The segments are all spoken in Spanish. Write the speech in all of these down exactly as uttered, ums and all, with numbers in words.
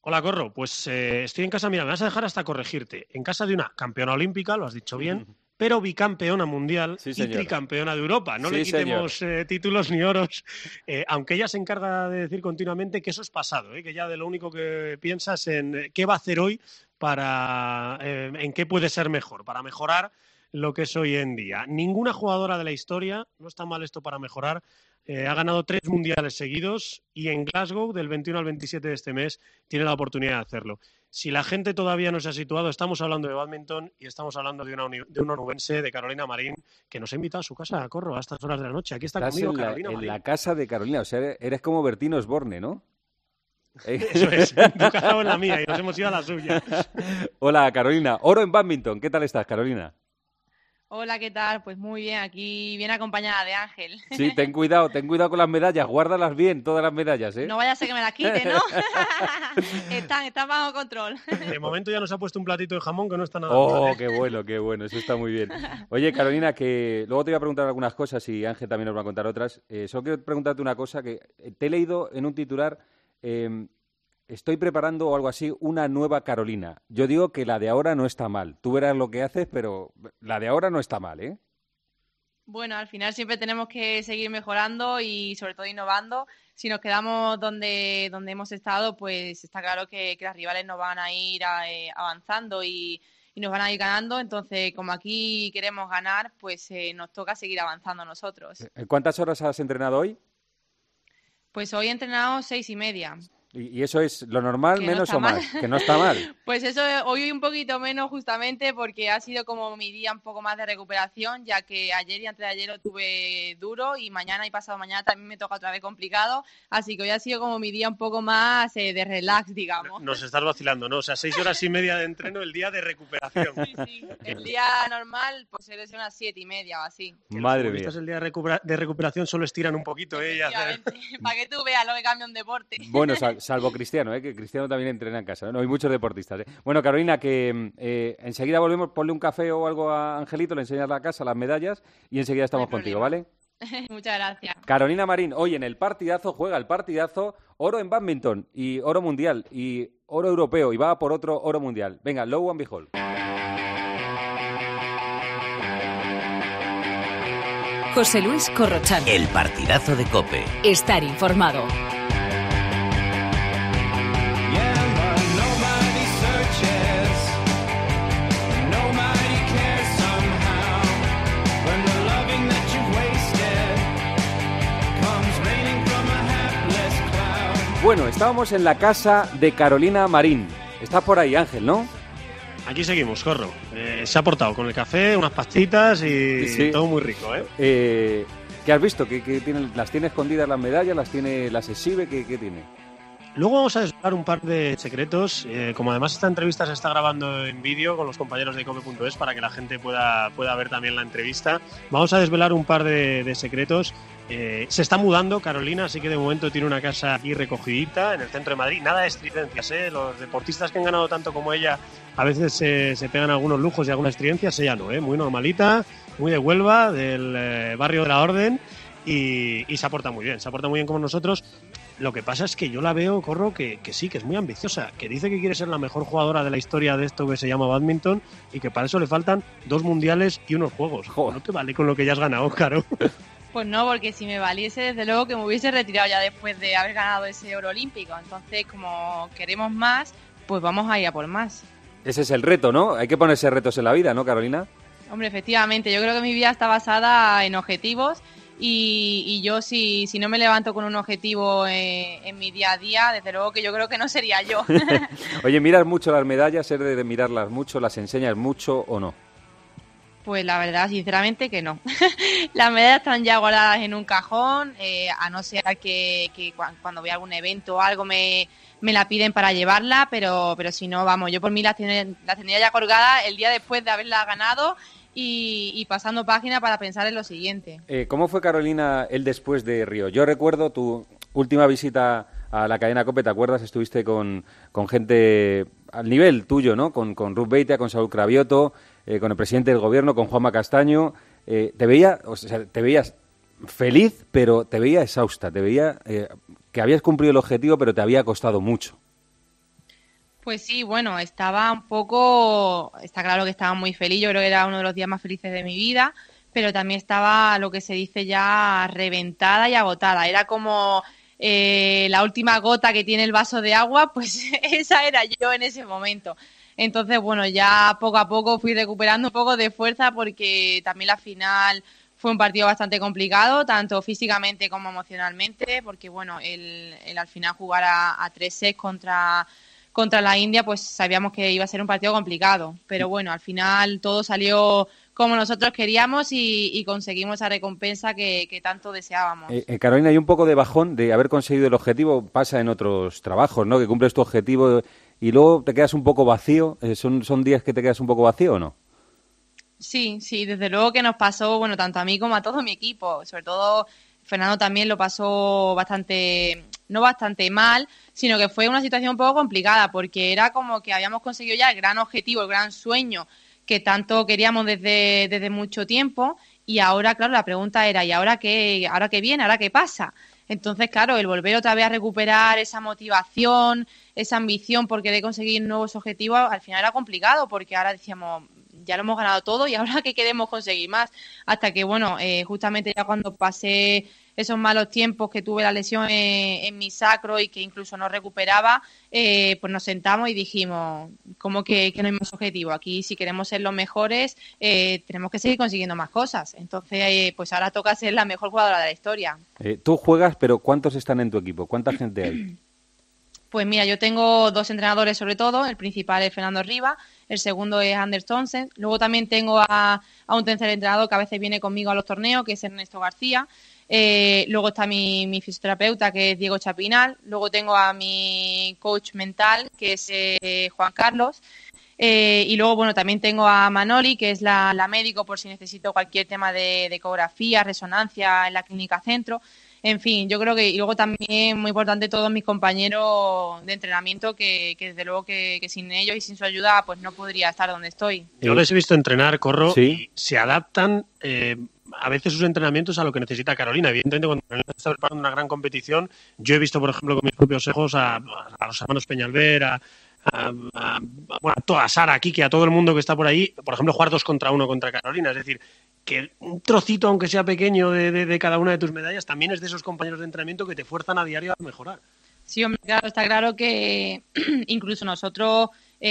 Hola, Corro. Pues eh, estoy en casa, mira, me vas a dejar hasta corregirte. En casa de una campeona olímpica, lo has dicho bien, pero bicampeona mundial Sí, y señor. tricampeona de Europa. No Sí, le quitemos eh, títulos ni oros, eh, aunque ella se encarga de decir continuamente que eso es pasado, eh, que ya de lo único que piensa es en eh, qué va a hacer hoy para, eh, en qué puede ser mejor, para mejorar lo que es hoy en día. Ninguna jugadora de la historia, no está mal esto para mejorar, eh, ha ganado tres mundiales seguidos y en Glasgow, del veintiuno al veintisiete de este mes, tiene la oportunidad de hacerlo. Si la gente todavía no se ha situado, estamos hablando de bádminton y estamos hablando de una, uni- de una onubense, de Carolina Marín, que nos ha invitado a su casa, Corro, a estas horas de la noche. Aquí está Estás conmigo en la, Carolina en Marín. la casa de Carolina, o sea, eres, eres como Bertino Osborne, ¿no? Eso es, en tu casa o en la mía, y nos hemos ido a la suya. Hola, Carolina. Oro en bádminton, ¿qué tal estás, Carolina? Hola, ¿qué tal? Pues muy bien, aquí bien acompañada de Ángel. Sí, ten cuidado, ten cuidado con las medallas, guárdalas bien, todas las medallas, ¿eh? No vaya a ser que me las quite, ¿no? están, están bajo control. De momento ya nos ha puesto un platito de jamón que no está nada Oh, mal, ¿eh? qué bueno, qué bueno, eso está muy bien. Oye, Carolina, que luego te voy a preguntar algunas cosas y Ángel también nos va a contar otras. Eh, solo quiero preguntarte una cosa, que te he leído en un titular, eh, estoy preparando o algo así, una nueva Carolina. Yo digo que la de ahora no está mal. Tú verás lo que haces, pero la de ahora no está mal, ¿eh? Bueno, al final siempre tenemos que seguir mejorando y sobre todo innovando. Si nos quedamos donde, donde hemos estado, pues está claro que, que las rivales nos van a ir a, eh, avanzando y, y nos van a ir ganando. Entonces, como aquí queremos ganar, pues eh, nos toca seguir avanzando nosotros. ¿Cuántas horas has entrenado hoy? Pues hoy he entrenado seis y media. ¿Y y eso es lo normal, Que no menos está o mal. más? Que no está mal. Pues eso, hoy un poquito menos justamente porque ha sido como mi día un poco más de recuperación, ya que ayer y antes de ayer lo tuve duro y mañana y pasado mañana también me toca otra vez complicado, así que hoy ha sido como mi día un poco más eh, de relax, digamos. Nos estás vacilando, ¿no? O sea, seis horas y media de entreno el día de recuperación. Sí, sí. El día normal pues suele ser unas siete y media o así. Que los Madre mía. futbolistas el día de, recupera- de recuperación solo estiran un poquito, ¿eh? Y hacen- Efectivamente, para que tú veas lo que cambia un deporte. Bueno, sal- salvo Cristiano, ¿eh? Que Cristiano también entrena en casa, ¿no? Hay muchos deportistas, ¿eh? Bueno, Carolina, que eh, enseguida volvemos, ponle un café o algo a Angelito, le enseñas la casa, las medallas y enseguida estamos No hay contigo, problema. ¿vale? Muchas gracias. Carolina Marín, hoy en el partidazo juega el partidazo, oro en bádminton y oro mundial y oro europeo y va por otro oro mundial. Venga, low and behold. José Luis Corrochano. El partidazo de COPE. Estar informado. Bueno, estábamos en la casa de Carolina Marín. Estás por ahí, Ángel, ¿no? Aquí seguimos, Corro. Eh, se ha portado con el café, unas pastitas y Sí. todo muy rico, ¿eh? Eh, ¿Qué has visto? ¿Qué, qué tiene, ¿Las tiene escondidas las medallas? ¿Las tiene, las exhibe? ¿Qué, qué tiene? Luego vamos a desvelar un par de secretos. Eh, como además esta entrevista se está grabando en vídeo con los compañeros de cope punto es para que la gente pueda, pueda ver también la entrevista, vamos a desvelar un par de, de secretos. Eh, se está mudando Carolina, así que de momento tiene una casa aquí recogidita en el centro de Madrid. Nada de estridencias, ¿eh? Los deportistas que han ganado tanto como ella a veces se, se pegan algunos lujos y algunas estridencias, ella no, ¿eh? Muy normalita, muy de Huelva, del eh, barrio de la Orden y, y se aporta muy bien, se aporta muy bien como nosotros. Lo que pasa es que yo la veo, Corro, que, que sí, que es muy ambiciosa, que dice que quiere ser la mejor jugadora de la historia de esto que se llama bádminton y que para eso le faltan dos mundiales y unos juegos. Joder. No te vale con lo que ya has ganado, Caro. Pues no, porque si me valiese, desde luego que me hubiese retirado ya después de haber ganado ese oro olímpico. Entonces, como queremos más, pues vamos a ir a por más. Ese es el reto, ¿no? Hay que ponerse retos en la vida, ¿no, Carolina? Hombre, efectivamente, yo creo que mi vida está basada en objetivos y, y yo si, si no me levanto con un objetivo en, en mi día a día, desde luego que yo creo que no sería yo. Oye, ¿miras mucho las medallas? ¿Eres de, de mirarlas mucho? ¿Las enseñas mucho o no? Pues la verdad, sinceramente que no. Las medallas están ya guardadas en un cajón, eh, a no ser que, que cu- cuando voy a algún evento o algo me, me la piden para llevarla, pero, pero si no, vamos, yo por mí las, tiene- las tendría ya colgadas el día después de haberla ganado y, y pasando página para pensar en lo siguiente. Eh, ¿Cómo fue, Carolina, el después de Río? Yo recuerdo tu última visita a la cadena COPE, ¿te acuerdas? Estuviste con, con gente al nivel tuyo, ¿no? Con, con Ruth Beitia, con Saúl Cravioto, eh, con el presidente del gobierno, con Juanma Castaño. Eh, te veía, o sea, te veías feliz, pero te veía exhausta, te veía eh, que habías cumplido el objetivo, pero te había costado mucho. Pues sí, bueno, estaba un poco, está claro que estaba muy feliz, yo creo que era uno de los días más felices de mi vida, pero también estaba lo que se dice ya reventada y agotada. Era como eh, la última gota que tiene el vaso de agua, pues esa era yo en ese momento. Entonces, bueno, ya poco a poco fui recuperando un poco de fuerza porque también la final fue un partido bastante complicado, tanto físicamente como emocionalmente, porque bueno, el, el al final jugar a, a tres sets contra contra la India, pues sabíamos que iba a ser un partido complicado. Pero bueno, al final todo salió como nosotros queríamos y, y conseguimos esa recompensa que, que tanto deseábamos. Eh, eh, Carolina, hay un poco de bajón de haber conseguido el objetivo, pasa en otros trabajos, ¿no? Que cumples tu objetivo y luego te quedas un poco vacío. Eh, ¿son, ¿Son días que te quedas un poco vacío o no? Sí, sí, desde luego que nos pasó, bueno, tanto a mí como a todo mi equipo, sobre todo Fernando también lo pasó bastante, no bastante mal, sino que fue una situación un poco complicada porque era como que habíamos conseguido ya el gran objetivo, el gran sueño que tanto queríamos desde, desde mucho tiempo y ahora, claro, la pregunta era, ¿y ahora qué, ahora qué viene? ¿Ahora qué pasa? Entonces, claro, el volver otra vez a recuperar esa motivación, esa ambición por querer conseguir nuevos objetivos, al final era complicado porque ahora decíamos, ya lo hemos ganado todo y ahora qué queremos conseguir más. Hasta que, bueno, eh, justamente ya cuando pasé esos malos tiempos que tuve la lesión en, en mi sacro y que incluso no recuperaba, eh, pues nos sentamos y dijimos, ¿cómo que, que no hay más objetivo? Aquí si queremos ser los mejores, eh, tenemos que seguir consiguiendo más cosas. Entonces, eh, pues ahora toca ser la mejor jugadora de la historia. Eh, tú juegas, pero ¿cuántos están en tu equipo? ¿Cuánta gente hay? Pues mira, yo tengo dos entrenadores sobre todo, el principal es Fernando Riva, el segundo es Anders Thompson, luego también tengo a, a un tercer entrenador que a veces viene conmigo a los torneos, que es Ernesto García, eh, luego está mi, mi fisioterapeuta, que es Diego Chapinal, luego tengo a mi coach mental, que es eh, Juan Carlos, eh, y luego, bueno, también tengo a Manoli, que es la, la médico por si necesito cualquier tema de, de ecografía, resonancia en la clínica centro. En fin, yo creo que, y luego también muy importante todos mis compañeros de entrenamiento, que, que desde luego que, que sin ellos y sin su ayuda pues no podría estar donde estoy. Yo les he visto entrenar, Corro, ¿Sí? Y se adaptan eh, a veces sus entrenamientos a lo que necesita Carolina. Evidentemente, cuando Carolina está preparando una gran competición, yo he visto, por ejemplo, con mis propios ojos a, a los hermanos Peñalver, a, a, a, bueno, a toda Sara, a Kike, a todo el mundo que está por ahí, por ejemplo, jugar dos contra uno contra Carolina. Es decir, que un trocito, aunque sea pequeño, de, de, de cada una de tus medallas, también es de esos compañeros de entrenamiento que te fuerzan a diario a mejorar. Sí, hombre, claro, está claro que incluso nosotros,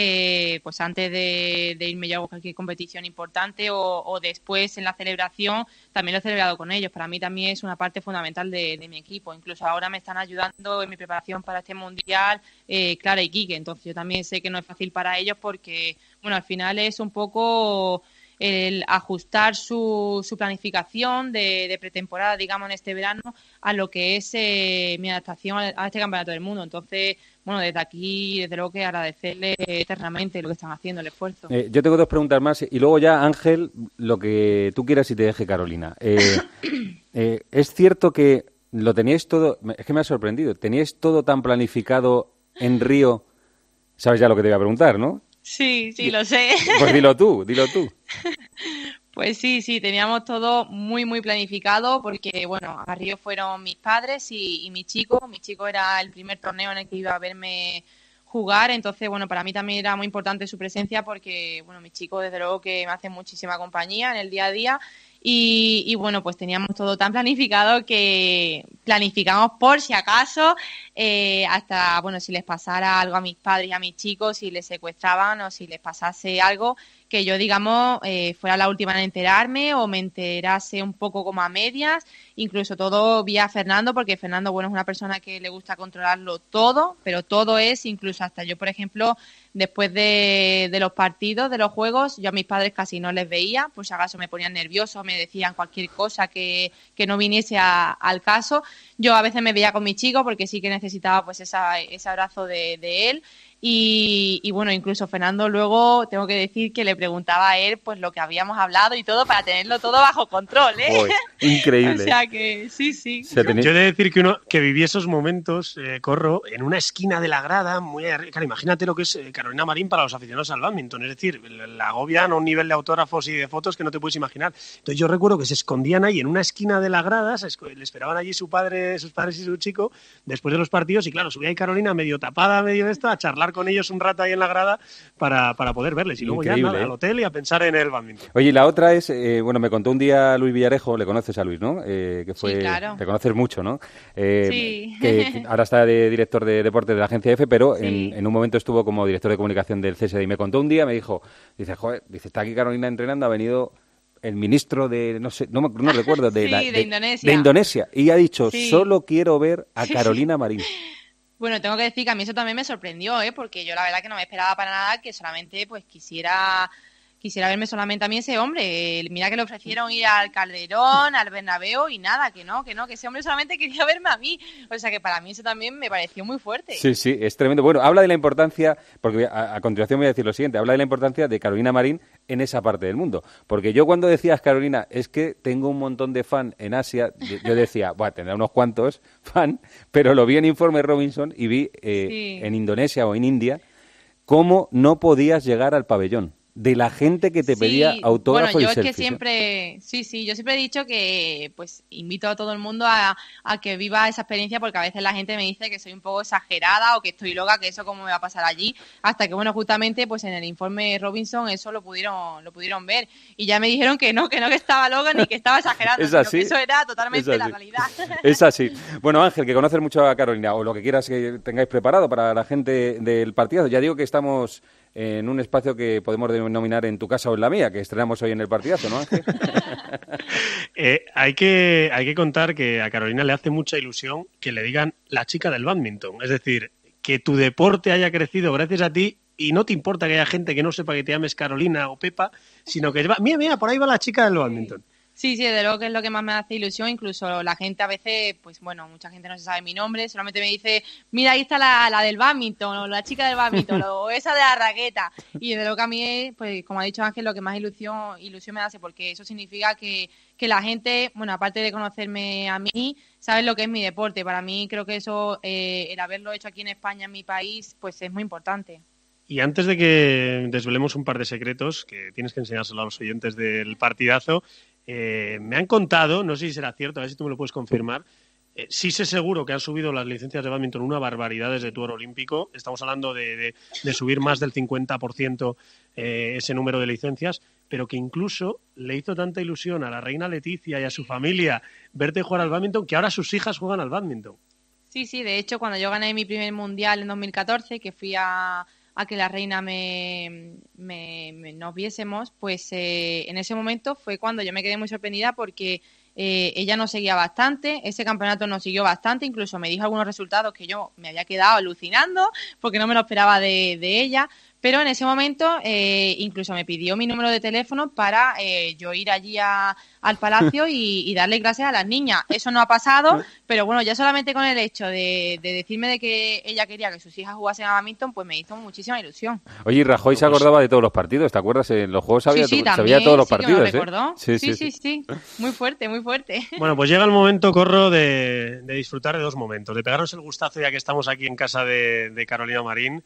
eh, pues antes de, de irme yo a cualquier competición importante o, o después en la celebración, también lo he celebrado con ellos. Para mí también es una parte fundamental de, de mi equipo. Incluso ahora me están ayudando en mi preparación para este mundial, eh, Clara y Quique. Entonces yo también sé que no es fácil para ellos porque, bueno, al final es un poco el ajustar su, su planificación de, de pretemporada, digamos, en este verano, a lo que es eh, mi adaptación a, a este campeonato del mundo. Entonces, bueno, desde aquí, desde luego que agradecerle eternamente lo que están haciendo, el esfuerzo. Eh, yo tengo dos preguntas más y luego ya, Ángel, lo que tú quieras y te deje Carolina. Eh, eh, ¿Es cierto que lo teníais todo, es que me ha sorprendido, teníais todo tan planificado en Río? Sabes ya lo que te voy a preguntar, ¿no? Sí, sí, lo sé. Pues dilo tú, dilo tú. Pues sí, sí, teníamos todo muy, muy planificado porque, bueno, a Río fueron mis padres y, y mi chico. Mi chico era el primer torneo en el que iba a verme jugar, entonces, bueno, para mí también era muy importante su presencia porque, bueno, mi chico desde luego que me hace muchísima compañía en el día a día y, y bueno, pues teníamos todo tan planificado que planificamos por si acaso eh, hasta, bueno, si les pasara algo a mis padres y a mis chicos, si les secuestraban o si les pasase algo, que yo, digamos, eh, fuera la última en enterarme o me enterase un poco como a medias, incluso todo vía Fernando, porque Fernando, bueno, es una persona que le gusta controlarlo todo, pero todo es, incluso hasta yo, por ejemplo, después de, de los partidos, de los juegos, yo a mis padres casi no les veía, por si acaso me ponían nerviosos, me decían cualquier cosa que, que no viniese a, al caso. Yo a veces me veía con mi chico porque sí que necesitaba pues esa, ese abrazo de, de él. Y, y bueno, incluso Fernando luego tengo que decir que le, preguntaba a él pues lo que habíamos hablado y todo para tenerlo todo bajo control, ¿eh? Joder, increíble. O sea que sí, sí. Yo, yo he de decir que uno que viví esos momentos, eh, Corro, en una esquina de la grada, muy arriba. Claro, imagínate lo que es eh, Carolina Marín para los aficionados al bádminton, es decir, la agobian a un nivel de autógrafos y de fotos que no te puedes imaginar. Entonces yo recuerdo que se escondían ahí en una esquina de la grada, se esco- le esperaban allí su padre, sus padres y su chico, después de los partidos, y claro, subía ahí Carolina medio tapada, medio esto, a charlar con ellos un rato ahí en la grada para, para poder verles. Y luego Increíble, ya nada, ¿eh? al hotel y a pensar en el bádminton. Oye, y la otra es, eh, bueno, me contó un día Luis Villarejo, le conoces a Luis, ¿no? Eh, que fue, Sí, claro. Te conoces mucho, ¿no? Eh, Sí. Que ahora está de director de deportes de la agencia F, pero Sí. en, en un momento estuvo como director de comunicación del C S D. Y me contó un día, me dijo, dice, joder, dice, está aquí Carolina entrenando, ha venido el ministro de, no sé, no, me- no recuerdo, de, Sí, la- de Indonesia. de Indonesia. Y ha dicho, Sí. solo quiero ver a Carolina Marín. Bueno, tengo que decir que a mí eso también me sorprendió, ¿eh? Porque yo la verdad que no me esperaba para nada que solamente pues quisiera quisiera verme solamente a mí ese hombre. Eh, Mira que le ofrecieron ir al Calderón, al Bernabéu y nada, que no, que no, que ese hombre solamente quería verme a mí. O sea que para mí eso también me pareció muy fuerte. Sí, sí, es tremendo. Bueno, habla de la importancia, porque a, a continuación voy a decir lo siguiente, habla de la importancia de Carolina Marín en esa parte del mundo. Porque yo cuando decías, Carolina, es que tengo un montón de fan en Asia, yo, yo decía, bueno, tendrá unos cuantos fan, pero lo vi en Informe Robinson y vi eh, Sí. en Indonesia o en India cómo no podías llegar al pabellón. De la gente que te pedía Sí, autógrafo bueno, yo y es que selfies, ¿no? siempre, sí, sí, yo siempre he dicho que pues invito a todo el mundo a, a que viva esa experiencia porque a veces la gente me dice que soy un poco exagerada o que estoy loca, que eso cómo me va a pasar allí, hasta que bueno, justamente pues en el informe Robinson eso lo pudieron lo pudieron ver y ya me dijeron que no, que no que estaba loca ni que estaba exagerando, Es sino así, que eso era es totalmente la así. realidad. Es así. Bueno, Ángel, que conoces mucho a Carolina, o lo que quieras que tengáis preparado para la gente del partido. Ya digo que estamos en un espacio que podemos denominar en tu casa o en la mía, que estrenamos hoy en el partidazo, ¿no, Ángel? Eh, hay que hay que contar que a Carolina le hace mucha ilusión que le digan la chica del bádminton. Es decir, que tu deporte haya crecido gracias a ti y no te importa que haya gente que no sepa que te llames Carolina o Pepa, sino que va, mira, mira, por ahí va la chica del bádminton. Sí, sí, desde luego que es lo que más me hace ilusión, incluso la gente a veces, pues bueno, mucha gente no se sabe mi nombre, solamente me dice, mira, ahí está la, la del bádminton, o la chica del bádminton, o esa de la raqueta, y desde luego que a mí, pues como ha dicho Ángel, lo que más ilusión, ilusión me hace, porque eso significa que, que la gente, bueno, aparte de conocerme a mí, sabe lo que es mi deporte, para mí creo que eso, eh, el haberlo hecho aquí en España, en mi país, pues es muy importante. Y antes de que desvelemos un par de secretos que tienes que enseñárselo a los oyentes del partidazo, eh, me han contado, no sé si será cierto, a ver si tú me lo puedes confirmar, eh, sí sé seguro que han subido las licencias de bádminton una barbaridad desde tu oro olímpico, estamos hablando de, de, de subir más del cincuenta por ciento eh, ese número de licencias, pero que incluso le hizo tanta ilusión a la reina Leticia y a su familia verte jugar al bádminton que ahora sus hijas juegan al bádminton. Sí, sí, de hecho, cuando yo gané mi primer mundial en dos mil catorce, que fui a, a que la reina me, me, me- nos viésemos, pues eh, en ese momento fue cuando yo me quedé muy sorprendida porque eh, ella nos seguía bastante, ese campeonato nos siguió bastante, incluso me dijo algunos resultados que yo me había quedado alucinando porque no me lo esperaba de, de ella. Pero en ese momento eh, incluso me pidió mi número de teléfono para eh, yo ir allí a- al palacio y, y darle clases a las niñas. Eso no ha pasado, pero bueno, ya solamente con el hecho de, de decirme de que ella quería que sus hijas jugasen a bádminton, pues me hizo muchísima ilusión. Oye, y Rajoy se acordaba de todos los partidos, ¿te acuerdas? En los juegos sabía, sí, sí, to- sabía también, todos los sí que me partidos, lo ¿eh? recordó. Sí, Sí, sí, sí, sí. Muy fuerte, muy fuerte. Bueno, pues llega el momento, Corro, de, de disfrutar de dos momentos, de pegarnos el gustazo ya que estamos aquí en casa de, de Carolina Marín,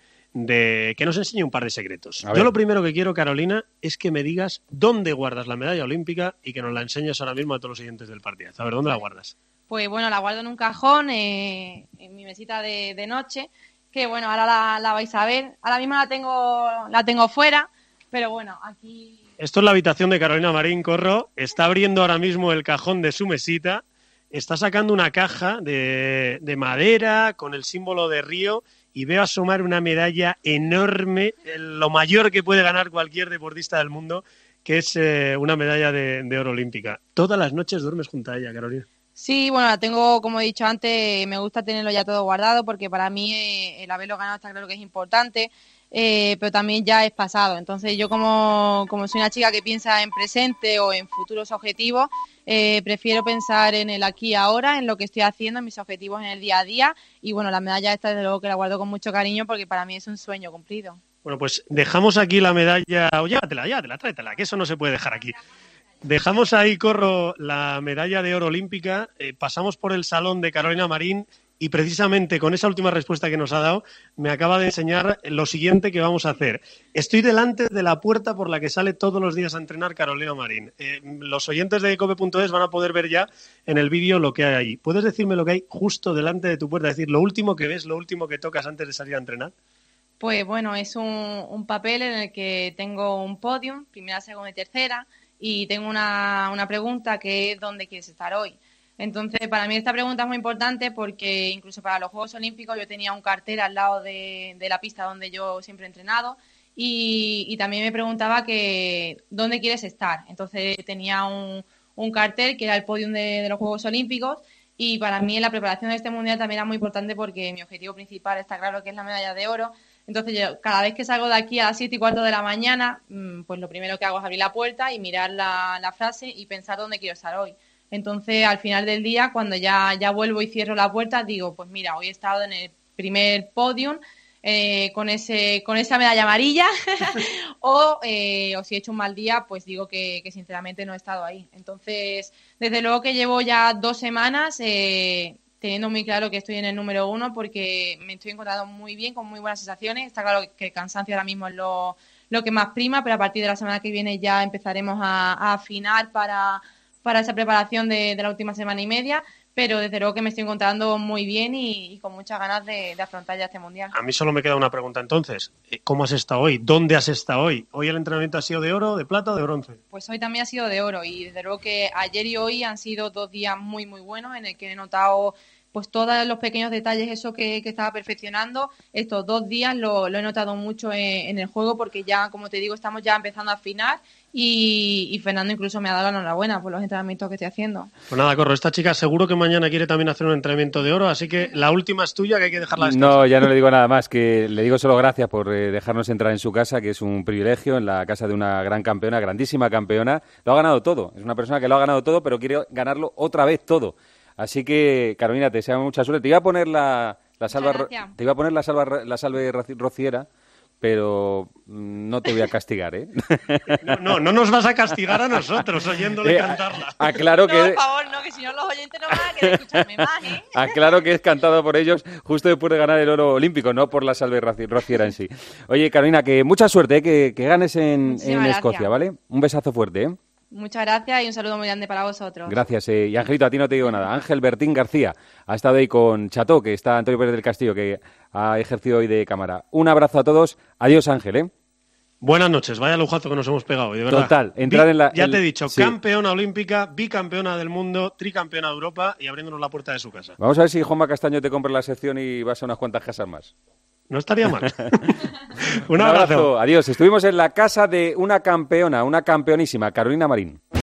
de que nos enseñe un par de secretos. A ver. Yo lo primero que quiero, Carolina, es que me digas dónde guardas la medalla olímpica y que nos la enseñes ahora mismo a todos los siguientes del partido. A ver, ¿dónde la guardas? Pues bueno, la guardo en un cajón, eh, en mi mesita de, de noche, que bueno, ahora la, la vais a ver. Ahora mismo la tengo, la tengo fuera, pero bueno, aquí... Esto es la habitación de Carolina Marín, Corro. Está abriendo ahora mismo el cajón de su mesita. Está sacando una caja de, de madera con el símbolo de Río y veo asomar una medalla enorme, eh, lo mayor que puede ganar cualquier deportista del mundo, que es eh, una medalla de, de oro olímpica. Todas las noches duermes junto a ella, Carolina. Sí, bueno, la tengo, como he dicho antes, me gusta tenerlo ya todo guardado porque para mí eh, el haberlo ganado está claro que es importante, eh, pero también ya es pasado. Entonces yo como, como soy una chica que piensa en presente o en futuros objetivos, eh, prefiero pensar en el aquí y ahora, en lo que estoy haciendo, en mis objetivos en el día a día y bueno, la medalla esta desde luego que la guardo con mucho cariño porque para mí es un sueño cumplido. Bueno, pues dejamos aquí la medalla, o llévatela, llévatela, tráetela, que eso no se puede dejar aquí. Dejamos ahí, Corro, la medalla de oro olímpica, eh, pasamos por el salón de Carolina Marín y precisamente con esa última respuesta que nos ha dado me acaba de enseñar lo siguiente que vamos a hacer. Estoy delante de la puerta por la que sale todos los días a entrenar Carolina Marín. Eh, los oyentes de cope punto es van a poder ver ya en el vídeo lo que hay ahí. ¿Puedes decirme lo que hay justo delante de tu puerta? Es decir, lo último que ves, lo último que tocas antes de salir a entrenar. Pues bueno, es un, un papel en el que tengo un podium, primera, segunda y tercera, y tengo una, una pregunta que es ¿dónde quieres estar hoy? Entonces, para mí esta pregunta es muy importante porque incluso para los Juegos Olímpicos yo tenía un cartel al lado de, de la pista donde yo siempre he entrenado y, y también me preguntaba que ¿dónde quieres estar? Entonces tenía un, un cartel que era el podium de, de los Juegos Olímpicos y para mí en la preparación de este Mundial también era muy importante porque mi objetivo principal está claro que es la medalla de oro. Entonces yo cada vez que salgo de aquí a las siete y cuarto de la mañana, pues lo primero que hago es abrir la puerta y mirar la, la frase y pensar dónde quiero estar hoy. Entonces, al final del día, cuando ya, ya vuelvo y cierro la puerta, digo, pues mira, hoy he estado en el primer podium eh, con ese con esa medalla amarilla o, eh, o si he hecho un mal día, pues digo que, que sinceramente no he estado ahí. Entonces, desde luego que llevo ya dos semanas eh, teniendo muy claro que estoy en el número uno porque me estoy encontrando muy bien, con muy buenas sensaciones. Está claro que el cansancio ahora mismo es lo, lo que más prima, pero a partir de la semana que viene ya empezaremos a, a afinar para... para esa preparación de, de la última semana y media, pero desde luego que me estoy encontrando muy bien y, y con muchas ganas de, de afrontar ya este Mundial. A mí solo me queda una pregunta entonces. ¿Cómo has estado hoy? ¿Dónde has estado hoy? ¿Hoy el entrenamiento ha sido de oro, de plata o de bronce? Pues hoy también ha sido de oro y desde luego que ayer y hoy han sido dos días muy muy buenos en el que he notado pues todos los pequeños detalles, eso que, que estaba perfeccionando. Estos dos días lo, lo he notado mucho en, en el juego porque ya, como te digo, estamos ya empezando a afinar y, y Fernando incluso me ha dado la enhorabuena por los entrenamientos que estoy haciendo. Pues nada, Corro, esta chica seguro que mañana quiere también hacer un entrenamiento de oro, así que la última es tuya, que hay que dejarla descansar. No, ya no le digo nada más, que le digo solo gracias por eh, dejarnos entrar en su casa, que es un privilegio, en la casa de una gran campeona, grandísima campeona. Lo ha ganado todo, es una persona que lo ha ganado todo, pero quiere ganarlo otra vez todo. Así que, Carolina, te deseo mucha suerte. Te iba a poner la, la salva, te iba a poner la salva, la salve rociera, pero no te voy a castigar, ¿eh? No, no, no nos vas a castigar a nosotros oyéndole eh, cantarla. Aclaro que... No, por favor, no, que si no los oyentes no van a querer escucharme más, ¿eh? Aclaro que es cantado por ellos justo después de ganar el oro olímpico, no por la salve rociera en sí. Oye, Carolina, que mucha suerte, ¿eh? que, que ganes en, en Escocia, ¿vale? Un besazo fuerte, ¿eh? Muchas gracias y un saludo muy grande para vosotros. Gracias. Eh, y Angelito, a ti no te digo nada. Ángel Bertín García ha estado ahí con Cható, que está Antonio Pérez del Castillo, que ha ejercido hoy de cámara. Un abrazo a todos. Adiós, Ángel, ¿eh? Buenas noches. Vaya lujazo que nos hemos pegado hoy, de verdad. Total. Entrar Bi- en la, ya el... te he dicho, sí. Campeona olímpica, bicampeona del mundo, tricampeona de Europa y abriéndonos la puerta de su casa. Vamos a ver si Juanma Castaño te compra la sección y vas a unas cuantas casas más. No estaría mal. Un, Un abrazo. abrazo. Adiós. Estuvimos en la casa de una campeona, una campeonísima, Carolina Marín.